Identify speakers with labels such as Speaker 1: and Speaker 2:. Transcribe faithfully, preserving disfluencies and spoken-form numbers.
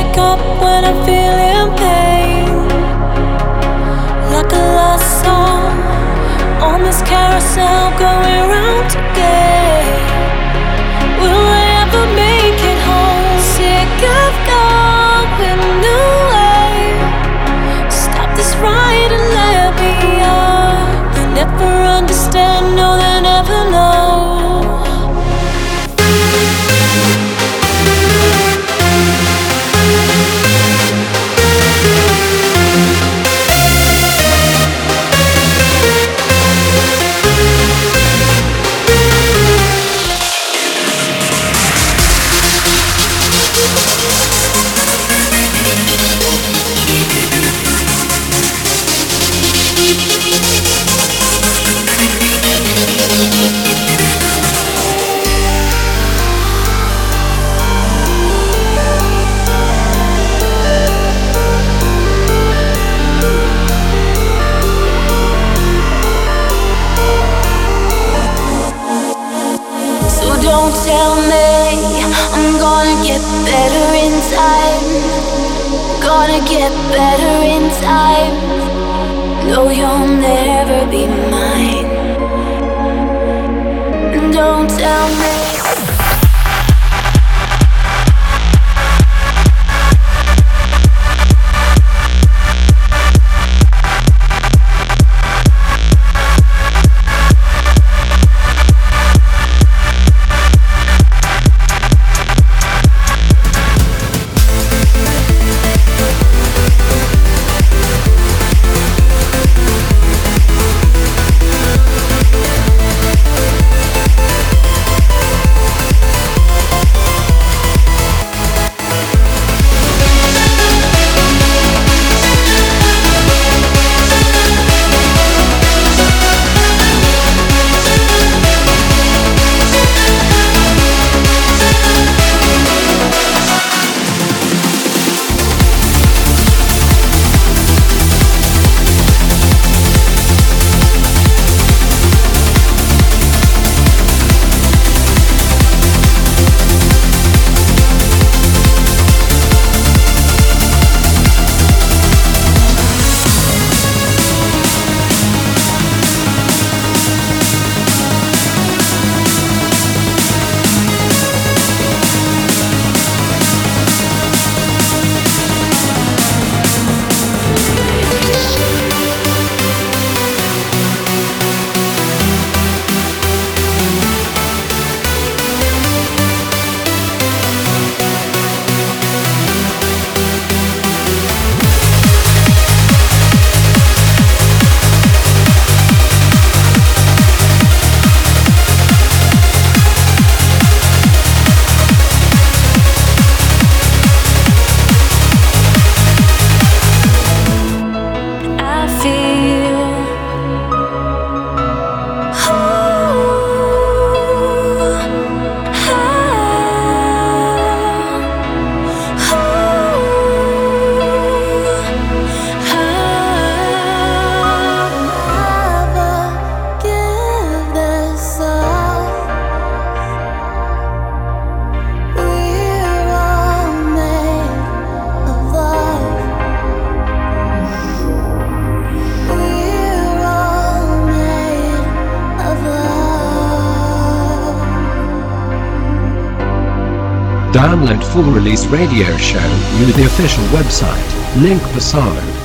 Speaker 1: wake up when I'm feeling pain, like a lost song on this carousel going round again. Will I ever make it home? Sick of going away. Stop this ride and let me out. They never understand, no, they never know. Don't tell me I'm gonna get better in time. Gonna get better in time. No, you'll never be mine. Don't tell me.
Speaker 2: Download full release radio show via the official website, link below.